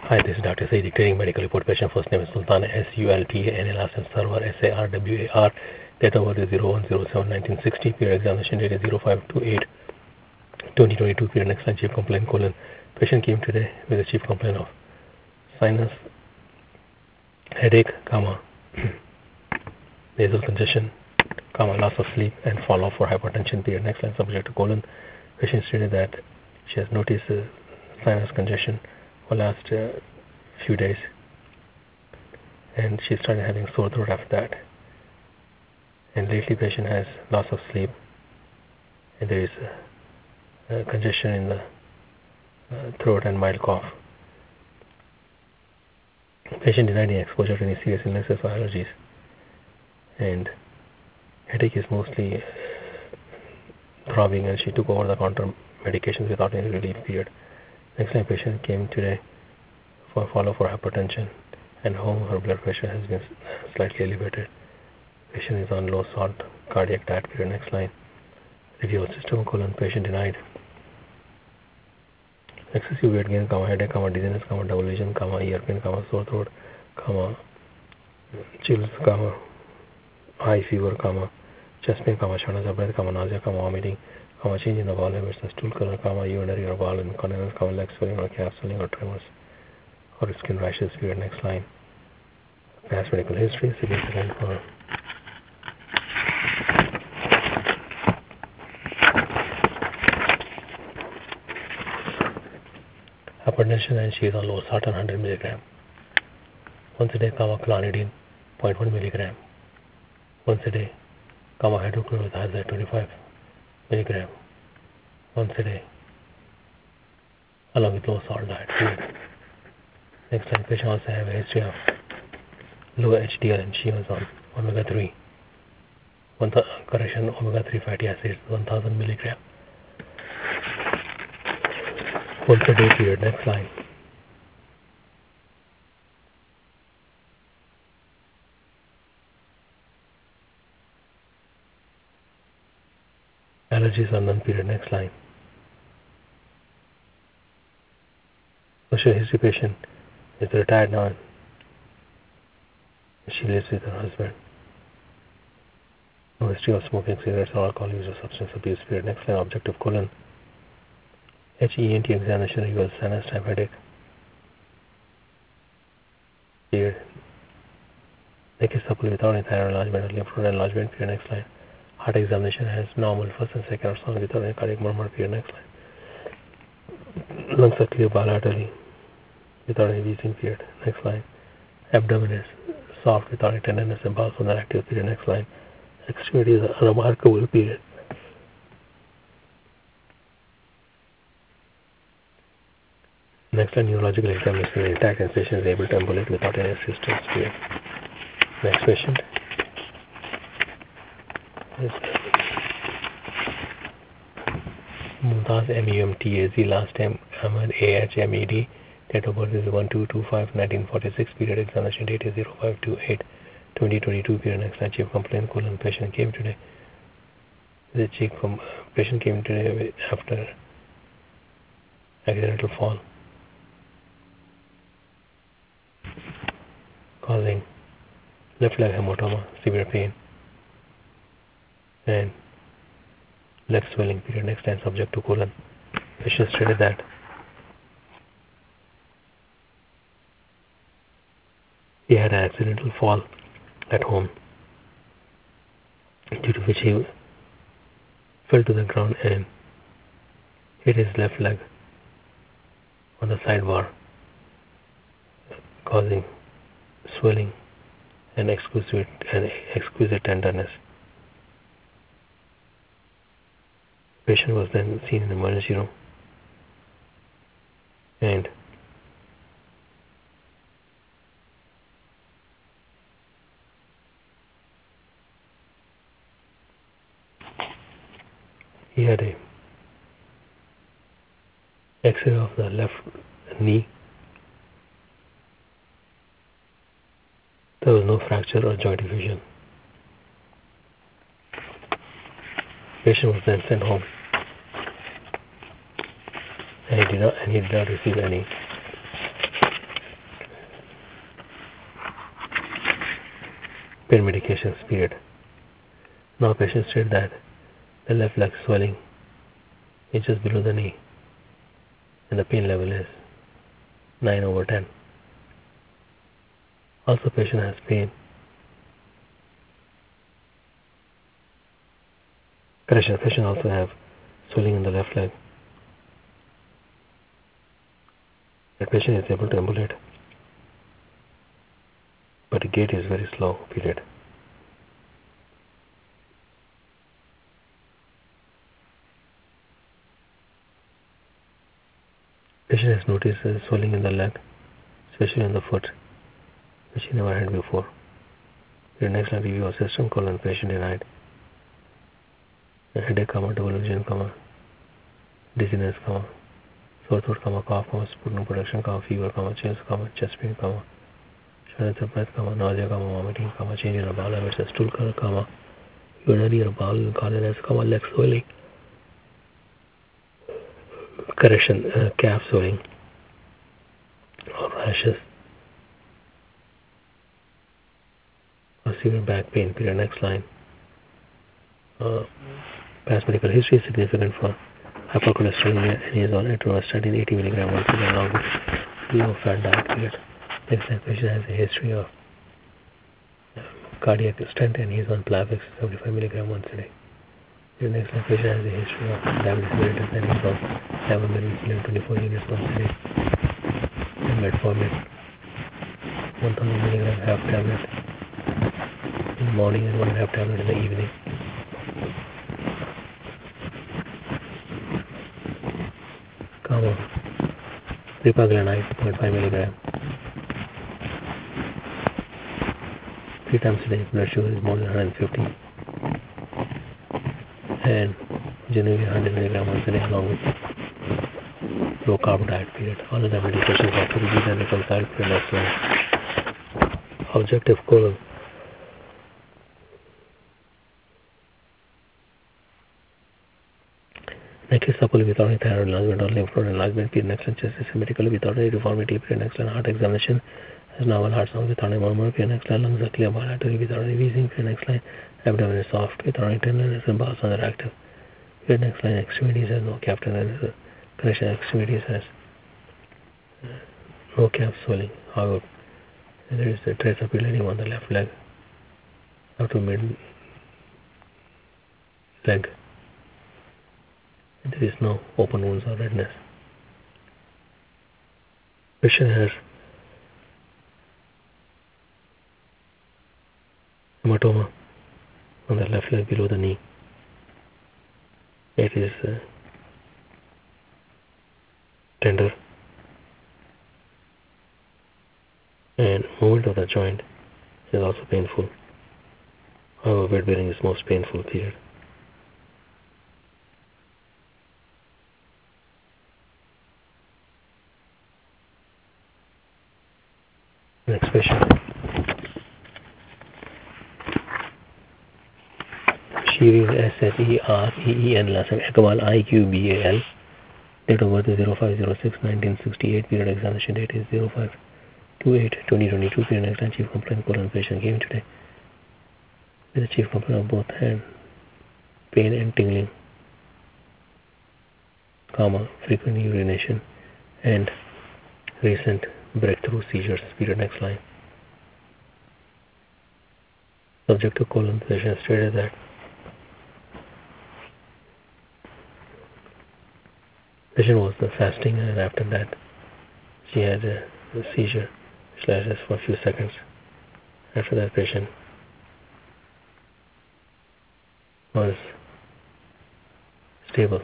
Hi, this is Dr. Saeed, dictating medical report. Patient first name is Sultan, Sultan, last name Sarwar, Sarwar. Date of birth is 01/07/1960. Period examination date is 05/28/2022. Period next line chief complaint colon. Patient came today with a chief complaint of sinus, headache, nasal congestion, loss of sleep, and follow-up for hypertension. Period next line subject to colon. Patient stated that she has noticed sinus congestion for last few days, and she started having sore throat after that. And lately, patient has loss of sleep, and there is congestion in the throat and mild cough. Patient denied any exposure to any serious illnesses or allergies, and headache is mostly throbbing, and she took over-the-counter medications without any relief. Period. Next time, patient came today for follow for hypertension, and home her blood pressure has been slightly elevated. Patient is on low salt cardiac diet. Period. Next line. Review of system colon. Patient denied excessive weight gain, headache, dizziness, double vision, ear pain, sore throat, chills, high fever, chest pain, shortness of breath, nausea, vomiting, change in the bowel habits, stool color, urinary or bowel incontinence, leg swelling or calf swelling or tremors or skin rashes. Period. Next line. Past medical history significant for hypertension, and she is on low salt 100 mg. Once a day, clonidine 0.1 mg. Once a day, hydrochlorothiazide 25 mg. Once a day, along with low salt diet. Next time, patient also have a history of low HDL, and she was on omega-3. Omega-3 fatty acids 1000 mg. Once a day. Period. Next line. Allergies are none. Period. Next line. Social history patient is retired now. She lives with her husband. No history of smoking cigarettes or alcohol use or substance abuse. Period. Next line. Objective colon. HENT examination reveals sinus type headache. Period. Neck is supple without any thyroid enlargement or lymph node enlargement. Period. Next line. Heart examination has normal first and second ultrasound without any cardiac murmur. Period. Next line. Lungs are clear bilaterally without any wheezing. Period. Next line. Abdomen is soft without any tenderness and bowels are not active. Period. Next line. Extremities are remarkable. Period. Next line. Neurological examination is intact and patient is able to ambulate without any assistance. Period. Next patient. Mumtaz MEMTAZ, last name Ahmed AHMED, date of birth is 12/25/1946. Period. Examination date is 05/28/2022. Period. Next line. Chief complaint colon. Patient came today. Patient came today after accidental fall, causing left leg hematoma, severe pain, and left swelling. Period. Next line. Subject to colon. Patient stated that he had an accidental fall at home, due to which he fell to the ground and hit his left leg on the sidebar, causing swelling and exquisite tenderness. The patient was then seen in the emergency room, and he had a X-ray of the left knee. There was no fracture or joint effusion. Patient was then sent home, and he did not receive any pain medications period. Now patient stated that the left leg swelling is just below the knee and the pain level is 9/10. Also patient has pain. Correction, patient also have swelling in the left leg. The patient is able to ambulate, but the gait is very slow period. Patient has noticed swelling in the leg, especially on the foot, which he never had before. The next line review of system colon patient denied. Headache, double vision, dizziness, sore throat, cough, sputum production, fever, chills, chest pain, shortness of breath, nausea, vomiting, change in bowel habits, stool color, urinary or bowel incontinence, leg swelling. Correction, calf swelling or rashes, or severe back pain. Period. Next line. Past medical history is significant for hypercholesterolemia and is on atorvastatin 80 mg once a day along with low fat diet. Period. Next line, patient has a history of cardiac stent and he is on Plavix 75 mg once a day. The next line, patient has a history of diabetes mellitus and he is on insulin 24 units once a day. And metformin 1000 mg half tablet in the morning and 1.5 tablet in the evening. Repaglanite 0.5 mg 3 times a day. Blood sugar is more than 150 and generally 100 mg once a day along with low carb diet. Period. All of the medications are to be reviewed and reconciled for the next line. Objective colon. Next is supple without any thyroid enlargement or lymph node enlargement. Period. Next line, chest is symmetrical without any deformity. Period. Next line, heart examination has normal heart sound without any murmur. Period. Next line, lungs are clear bilaterally without any wheezing. Period. Next line, abdomen is soft without any tenderness and bowels are active. Period. Next line, extremities has no calf tenderness. Correction, extremities has no calf swelling. However, there is a trace of bleeding on the left leg up to mid leg. There is no open wounds or redness. Patient has hematoma on the left leg below the knee. It is tender and movement of the joint is also painful. However, weight bearing is most painful. Period. Next patient. Shirin Sereen, last name Iqbal, Iqbal. Date of birth is 05/06/1968. Period. Examination date is 05/28/2022. Period. Next line, chief complaint colon patient came today with a chief complaint of both hand pain and tingling, frequent urination and recent breakthrough seizures. Period. Next line. Subject to colon patient stated that patient was fasting and after that she had a seizure which lasted for a few seconds. After that patient was stable.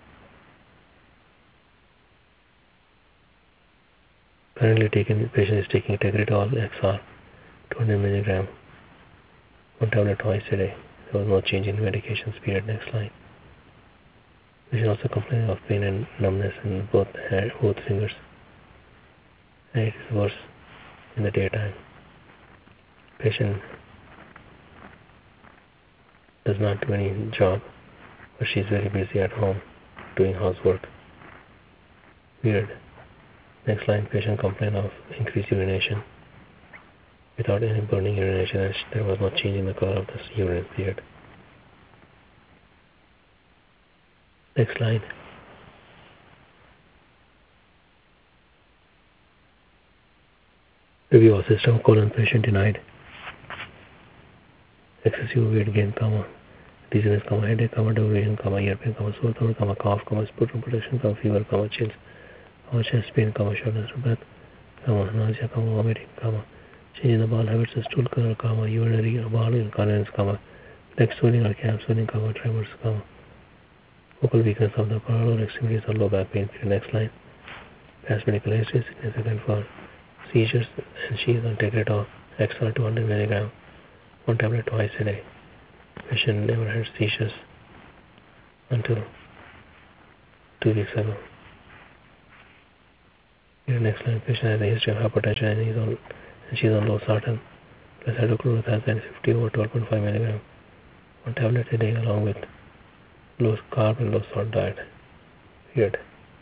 Currently patient is taking Tegretol XR 200 mg 1 tablet twice a day. There was no change in medications. Period. Next line. Patient also complaining of pain and numbness in both fingers, and it is worse in the daytime. Patient does not do any job, but she is very busy at home doing housework. Period. Next line, patient complain of increased urination without any burning urination, and there was no change in the color of the urine. Period. Next slide. Review of system: colon patient denied excessive weight gain, dizziness, headache, delusion, ear pain, sore throat, cough, sputum protection, fever, chills, chest pain, shortness of breath, nausea, vomiting, change in the bowel habits, stool color, urinary or bowel incontinence, leg swelling or calf swelling, tremors, focal weakness of the parallel extremities or low back pain. Next line. Past medical history significant for seizures, and she is on Tegretol XR 200 mg, one tablet twice a day. Patient never had seizures until 2 weeks ago. Here next line. Patient has a history of hypertension and she is on losartan plus hydrochlorothiazide 50 over 12.5 mg, one tablet a day along with low carb and low salt diet. Period.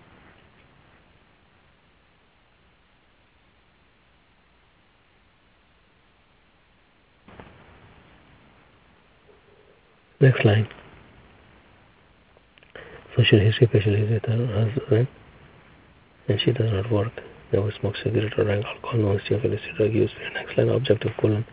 Next line. Social history: patient is with her husband and she does not work. Never smoked cigarette or drank alcohol. No history of illicit drug use. Next line. Objective colon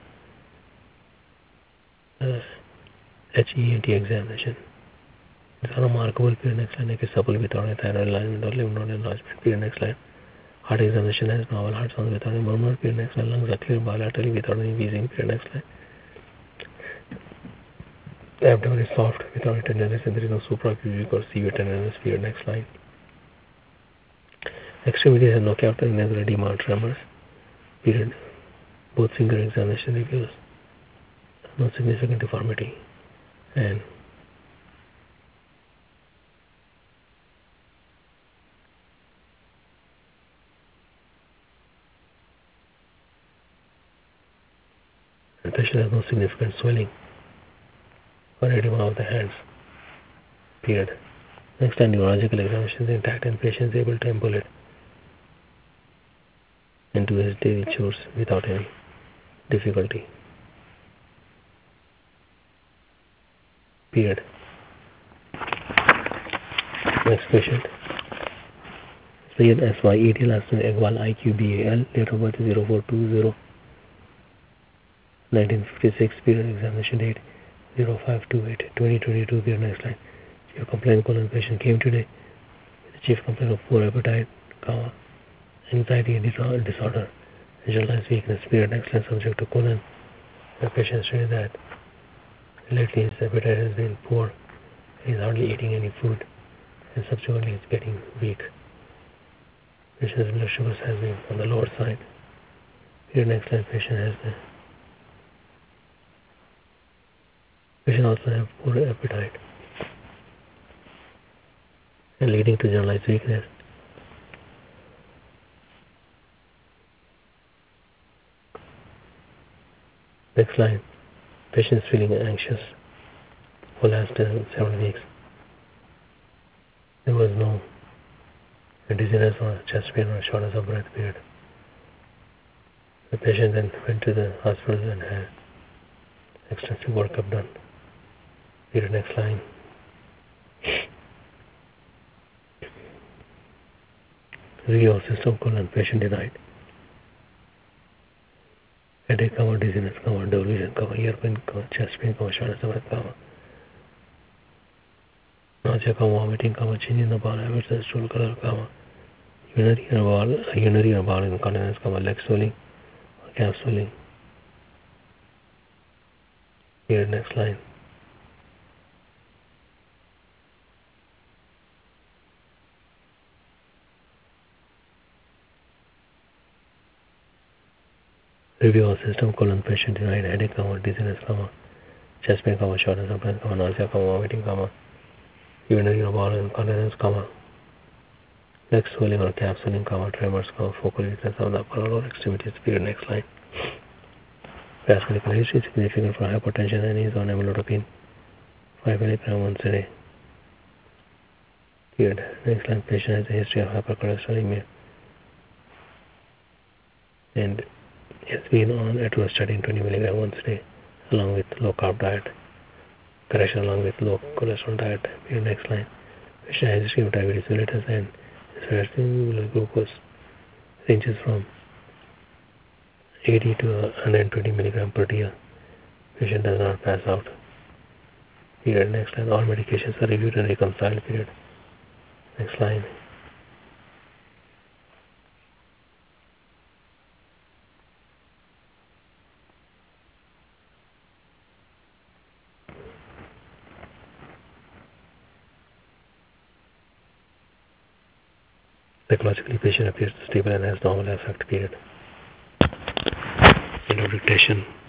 HENT examination. It's unremarkable. Next line. Supple without a thyroid alignment or lymph node enlargement. Next line. Heart examination has normal heart sounds without a murmur. Next line. Lungs are clear bilaterally without any wheezing. Next line. The abdomen is soft without tenderness and there is no suprapubic or severe tenderness. Next line. Extremities have no capital nasal edema or tremors. Period. Both finger examination reveals no significant deformity. And the patient has no significant swelling or edema of the hands. Period. Next time, neurological examination is intact and patient is able to employ it into his daily chores without any difficulty. Period. Next patient. Syed S.Y. last name Iqbal, IQ BAL, date of birth 0420 1956. Period. Examination date 0528 2022. Period. Next line. Your complaint colon patient came today with a chief complaint of poor appetite, anxiety and disorder, generalized weakness. Period. Next line. Subject to colon. The patient stated that lately his appetite has been poor. He is hardly eating any food and subsequently is getting weak. Patient's blood sugars has been on the lower side. Period. Next line. Patient also have poor appetite and leading to generalized weakness. Next line. Patient is feeling anxious for last 7 weeks. There was no dizziness or chest pain or shortness of breath. Period. The patient then went to the hospital and had extensive workup done. Period. Next line. Review of system colon patient denied. Headache, dizziness, delusion, ear pain, chest pain, shortness of breath, nausea, vomiting, change in the bowel habits, stool color, urinary or bowel incontinence, leg swelling, calf swelling. Here, next line. Review of system colon patient denied headache, dizziness, chest pain, shortness of breath, nausea, vomiting, urinary or bowel incontinence, leg swelling or calf swelling, tremors, focal weakness of the upper lower extremities. Period. Next line. Past medical history significant for hypertension and is on amlodipine 5 mg once a day. Period. Next line. Patient has a history of hypercholesterolemia and He has been on atorvastatin 20 mg once a day, along with low carb diet, correction along with low cholesterol diet. Period. Next line. Patient has history of diabetes mellitus and his fasting blood glucose ranges from 80 to 120 mg per day. Patient does not pass out. Period. Next line. All medications are reviewed and reconciled. Period. Next line. Psychologically, patient appears stable and has normal affect. Period. End of dictation.